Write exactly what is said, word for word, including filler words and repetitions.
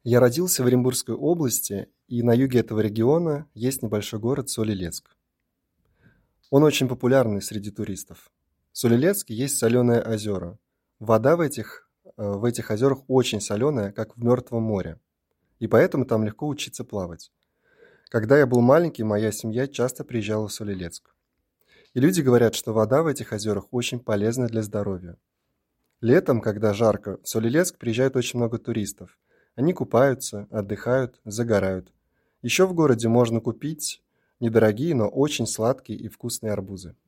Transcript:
Я родился в Оренбургской области, и на юге этого региона есть небольшой город Соль-Илецк. Он очень популярный среди туристов. В Соль-Илецке есть соленые озера. Вода в этих, в этих озерах очень соленая, как в Мертвом море. И поэтому там легко учиться плавать. Когда я был маленький, моя семья часто приезжала в Соль-Илецк. И люди говорят, что вода в этих озерах очень полезна для здоровья. Летом, когда жарко, в Соль-Илецк приезжает очень много туристов. Они купаются, отдыхают, загорают. Еще в городе можно купить недорогие, но очень сладкие и вкусные арбузы.